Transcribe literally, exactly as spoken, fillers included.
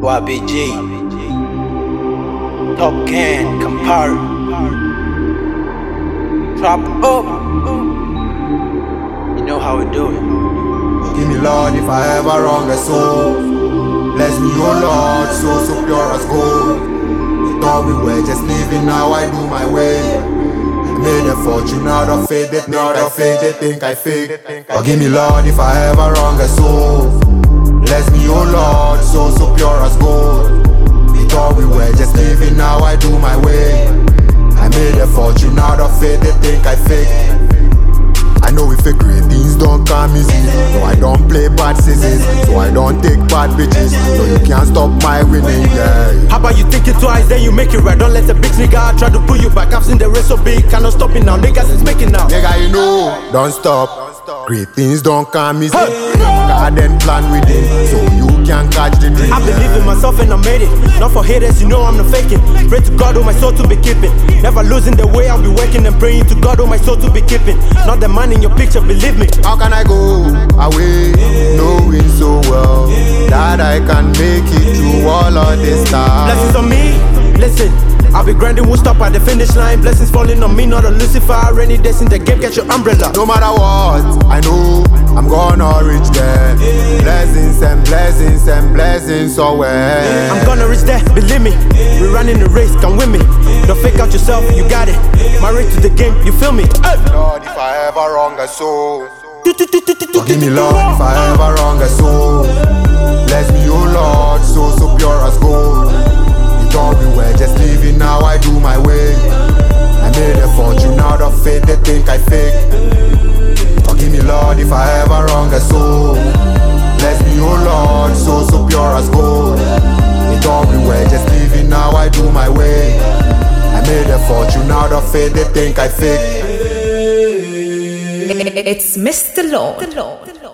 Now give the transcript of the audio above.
Y B G, Top Can, Campari, Trap Up. You know how we do it. Forgive me, Lord, if I ever wrong a soul. Bless me, oh Lord, so so pure as gold. They thought we were just living, now I do my way. I made a fortune out of faith, they think I fake, they think I fake. Forgive me, Lord, if I ever wrong a soul. Bless me, oh Lord, so so pure as gold. They thought we were just living, now I do my way. I made a fortune out of faith, they think I fake. I know if it great things don't come easy. No, I don't play bad scissors, so I don't take bad bitches. No, you can't stop my winning, yeah. How about you think it twice, then you make it right? Don't let a bitch nigga try to pull you back. I've seen the race so big, cannot stop it now. Niggas is making now. Nigga, you know, don't stop. Great things don't come easy. God and plan with it, so you can catch the dream. I believe in myself and I made it. Not for haters, you know I'm not faking. Pray to God, oh my soul to be keeping. Never losing the way, I'll be working and praying to God, oh my soul to be keeping. Not the man in your picture, believe me. How can I go away, knowing so well that I can make it through all of this time? Blessings on me, listen. I'll be grinding, won't stop at the finish line. Blessings falling on me, not a Lucifer. Rainy days in the game, get your umbrella. No matter what, I know I'm gonna reach there. Blessings and blessings and blessings away. I'm gonna reach there, believe me. We're running the race, come with me. Don't fake out yourself, you got it. Married to the game, you feel me? Hey. Lord, if I ever wrong a soul. Forgive me, Lord, if I ever wrong a soul. Bless me, oh Lord, so so pure as gold. You thought we were just living, now I do my way. I made a fortune out of faith, they think I fake. Forgive me, Lord, if I ever wrong a soul. Bless me, oh Lord, so so pure as gold. You thought we were just living, now I do my way. I made a fortune out of faith, they think I fake. It's Mister Lord.